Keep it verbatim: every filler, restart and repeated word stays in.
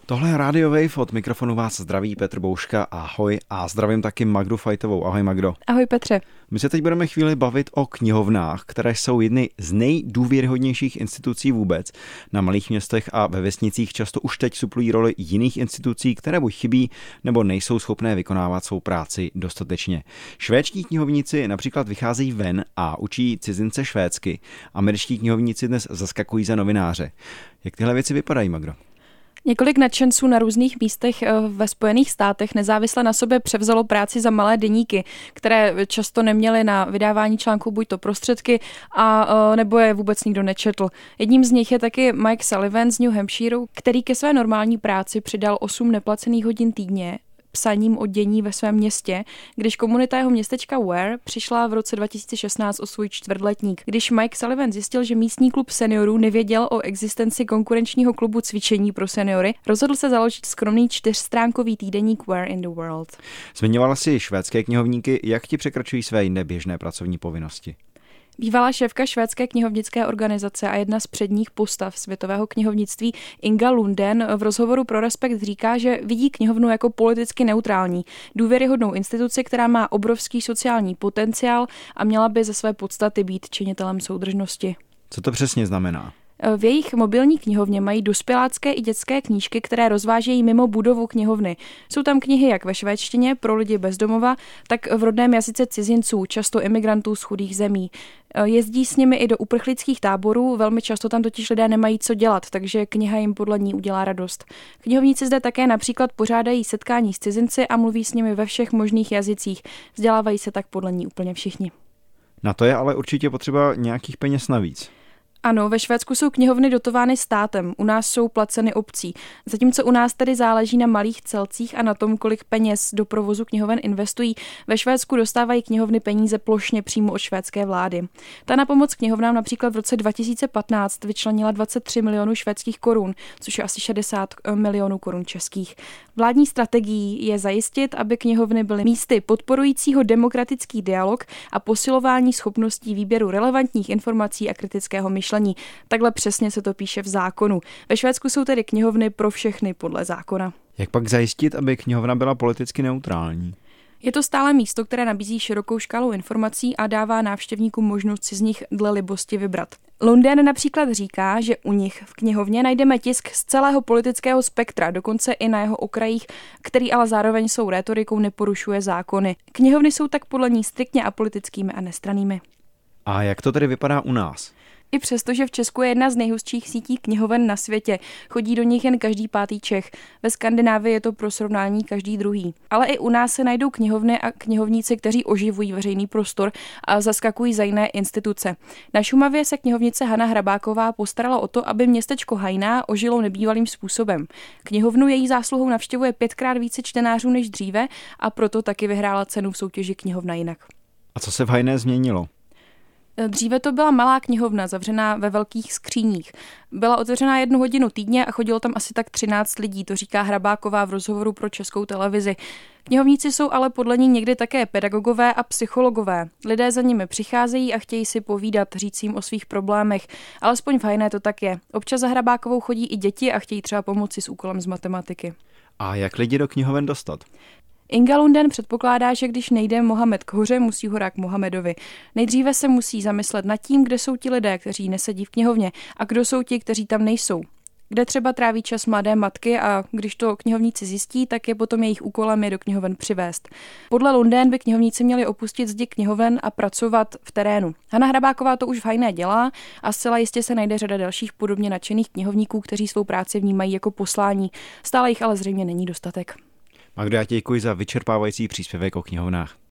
Tohle je Radio Wave, od mikrofonu vás zdraví Petr Bouška, ahoj, a zdravím taky Magdu Fajtovou, ahoj Magdo. Ahoj Petře. My se teď budeme chvíli bavit o knihovnách, které jsou jedny z nejdůvěryhodnějších institucí vůbec. Na malých městech a ve vesnicích často už teď suplují roli jiných institucí, které buď chybí, nebo nejsou schopné vykonávat svou práci dostatečně. Švédští knihovníci například vycházejí ven a učí cizince švédsky. Američtí knihovníci dnes zaskakují za novináře. Jak tyhle věci vypadají, Magdo? Několik nadšenců na různých místech ve Spojených státech nezávisle na sobě převzalo práci za malé deníky, které často neměly na vydávání článků buď to prostředky, a nebo je vůbec nikdo nečetl. Jedním z nich je taky Mike Sullivan z New Hampshireu, který ke své normální práci přidal osm neplacených hodin týdně psaním o dění ve svém městě, když komunita jeho městečka Ware přišla v roce dva tisíce šestnáct o svůj čtvrtletník. Když Mike Sullivan zjistil, že místní klub seniorů nevěděl o existenci konkurenčního klubu cvičení pro seniory, rozhodl se založit skromný čtyřstránkový týdeník Ware in the World. Zmiňovala si švédské knihovníky, jak ti překračují své jiné běžné pracovní povinnosti? Bývalá šéfka švédské knihovnické organizace a jedna z předních postav světového knihovnictví Inga Lundén v rozhovoru pro Respekt říká, že vidí knihovnu jako politicky neutrální, důvěryhodnou instituci, která má obrovský sociální potenciál a měla by ze své podstaty být činitelem soudržnosti. Co to přesně znamená? V jejich mobilní knihovně mají dospělácké i dětské knížky, které rozvážejí mimo budovu knihovny. Jsou tam knihy jak ve švédštině pro lidi bez domova, tak v rodném jazyce cizinců, často imigrantů z chudých zemí. Jezdí s nimi i do uprchlických táborů, velmi často tam totiž lidé nemají co dělat, takže kniha jim podle ní udělá radost. Knihovníci zde také například pořádají setkání s cizinci a mluví s nimi ve všech možných jazycích. Vzdělávají se tak podle ní úplně všichni. Na to je ale určitě potřeba nějakých peněz navíc. Ano, ve Švédsku jsou knihovny dotovány státem, u nás jsou placeny obcí. Zatímco u nás tedy záleží na malých celcích a na tom, kolik peněz do provozu knihoven investují, ve Švédsku dostávají knihovny peníze plošně přímo od švédské vlády. Ta na pomoc knihovnám například v roce dva tisíce patnáct vyčlenila dvacet tři milionů švédských korun, což je asi šedesát milionů korun českých. Vládní strategií je zajistit, aby knihovny byly místy podporujícího demokratický dialog a posilování schopností výběru relevantních informací a kritického myšlení. Takhle přesně se to píše v zákonu. Ve Švédsku jsou tedy knihovny pro všechny podle zákona. Jak pak zajistit, aby knihovna byla politicky neutrální? Je to stále místo, které nabízí širokou škálu informací a dává návštěvníkům možnost si z nich dle libosti vybrat. Lundén například říká, že u nich v knihovně najdeme tisk z celého politického spektra, dokonce i na jeho okrajích, který ale zároveň svou rétorikou neporušuje zákony. Knihovny jsou tak podle ní striktně apolitickými a nestranými. A jak to tedy vypadá u nás? I přesto, že v Česku je jedna z nejhustších sítí knihoven na světě, chodí do nich jen každý pátý Čech. Ve Skandinávii je to pro srovnání každý druhý. Ale i u nás se najdou knihovny a knihovníci, kteří oživují veřejný prostor a zaskakují za jiné instituce. Na Šumavě se knihovnice Hana Hrabáková postarala o to, aby městečko Hajná ožilo nebývalým způsobem. Knihovnu její zásluhou navštěvuje pětkrát více čtenářů než dříve a proto taky vyhrála cenu v soutěži Knihovna jinak. A co se v Hajné změnilo? Dříve to byla malá knihovna, zavřená ve velkých skříních. Byla otevřená jednu hodinu týdně a chodilo tam asi tak třináct lidí, to říká Hrabáková v rozhovoru pro Českou televizi. Knihovníci jsou ale podle ní někdy také pedagogové a psychologové. Lidé za nimi přicházejí a chtějí si povídat, říct jim o svých problémech. Alespoň v Hajné to tak je. Občas za Hrabákovou chodí i děti a chtějí třeba pomoci s úkolem z matematiky. A jak lidi do knihoven dostat? Inga Lundén předpokládá, že když nejde Mohamed k hoře, musí hora k Mohamedovi. Nejdříve se musí zamyslet nad tím, kde jsou ti lidé, kteří nesedí v knihovně, a kdo jsou ti, kteří tam nejsou. Kde třeba tráví čas mladé matky a když to knihovníci zjistí, tak je potom jejich úkolem je do knihoven přivést. Podle Lundén by knihovníci měli opustit zdi knihoven a pracovat v terénu. Hana Hrabáková to už v Hajné dělá a zcela jistě se najde řada dalších podobně nadšených knihovníků, kteří svou práci vnímají jako poslání. Stále jich ale zřejmě není dostatek. Magdo, já ti děkuji za vyčerpávající příspěvek o knihovnách.